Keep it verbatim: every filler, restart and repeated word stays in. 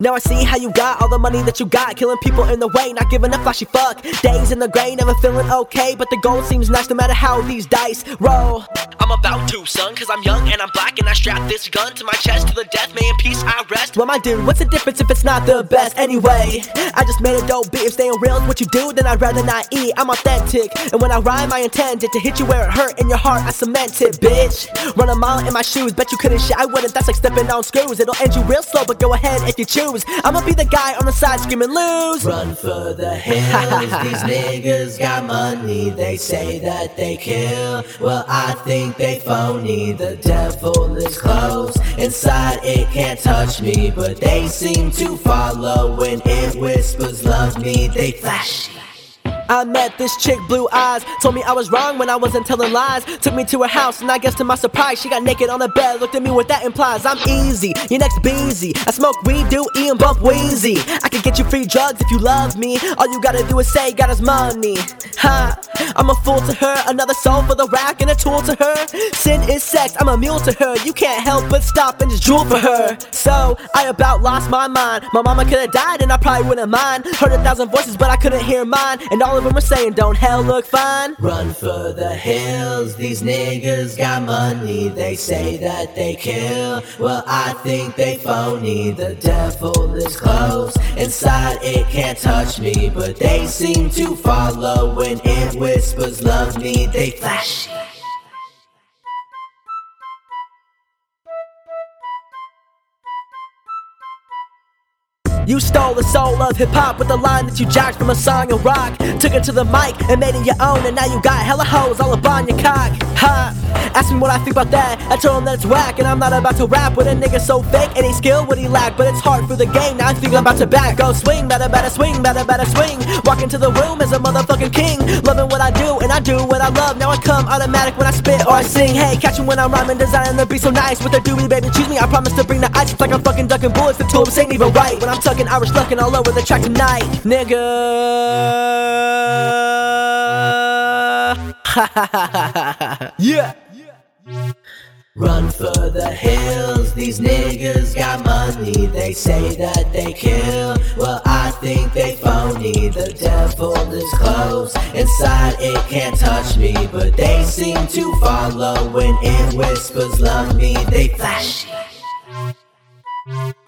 Now I see how you got all the money that you got, killing people in the way, not giving a flashy fuck. Days in the gray, never feeling okay, but the gold seems nice no matter how these dice roll. I'm about to, son, cause I'm young and I'm black, and I strap this gun to my chest to the death. May in peace I rest. Well, my dude, what's the difference if it's not the best? Anyway, I just made a dope beat. If staying real is what you do, then I'd rather not eat. I'm authentic, and when I rhyme I intended to hit you where it hurt. In your heart I cement it, bitch. Run a mile in my shoes, bet you couldn't shit, I wouldn't. That's like stepping on screws. It'll end you real slow, but go ahead if you choose. I'ma be the guy on the side screaming lose. Run for the hills, these niggas got money. They say that they kill, well I think they phony. The devil is close, inside it can't touch me, but they seem to follow when it whispers love me. They flashy. I met this chick, blue eyes, told me I was wrong when I wasn't telling lies. Took me to her house and I guess to my surprise she got naked on the bed, looked at me what that implies. I'm easy, your next beezy. I smoke weed, do E and bump wheezy. I can get you free drugs if you love me. All you gotta do is say got his money. Ha, I'm a fool to her, another soul for the rack and a tool to her. Sin is sex, I'm a mule to her. You can't help but stop and just drool for her. So, I about lost my mind. My mama could've died and I probably wouldn't mind. Heard a thousand voices but I couldn't hear mine, and all of them were saying don't hell look fine. Run for the hills, these niggas got money. They say that they kill, well I think they phony. The devil is close, inside it can't touch me, but they seem to follow when it whispers love me. They flashy. You stole the soul of hip-hop with the line that you jacked from a song of rock. Took it to the mic and made it your own, and now you got hella hoes all up on your cock. Ha! Ask me what I think about that, I told him that it's whack. And I'm not about to rap with a nigga so fake, and he skill what he lack. But it's hard for the game, now I think I'm about to back. Go swing, better, better swing, better, better swing. Walk into the room as a motherfucking king, loving what I do, and I do what I love. Now I come automatic when I spit or I sing. Hey, catch me when I'm rhyming, designing the beat so nice. With a doobie baby, choose me, I promise to bring the ice. It's like I'm fucking ducking bullets, the two of us ain't even right. When I'm tucking Irish luckin' all over the track tonight, nigga. Yeah. Run for the hills, these niggas got money. They say that they kill, well I think they phony. The devil is close, inside it can't touch me, but they seem to follow when it whispers love me. They flashy.